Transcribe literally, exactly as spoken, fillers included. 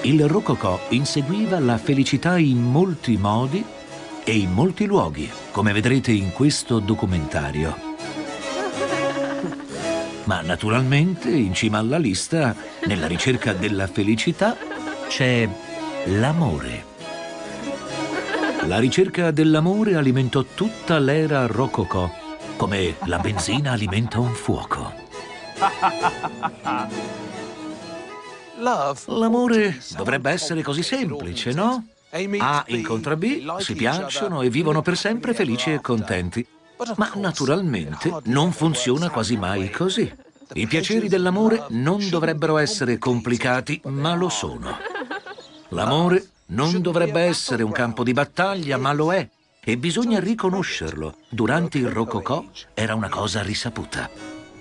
Il Rococò inseguiva la felicità in molti modi e in molti luoghi, come vedrete in questo documentario. Ma naturalmente, in cima alla lista, nella ricerca della felicità, c'è l'amore. La ricerca dell'amore alimentò tutta l'era Rococò, come la benzina alimenta un fuoco. L'amore dovrebbe essere così semplice, no? A incontra B, si piacciono e vivono per sempre felici e contenti. Ma naturalmente non funziona quasi mai così. I piaceri dell'amore non dovrebbero essere complicati, ma lo sono. L'amore non dovrebbe essere un campo di battaglia, ma lo è. E bisogna riconoscerlo. Durante il Rococò era una cosa risaputa.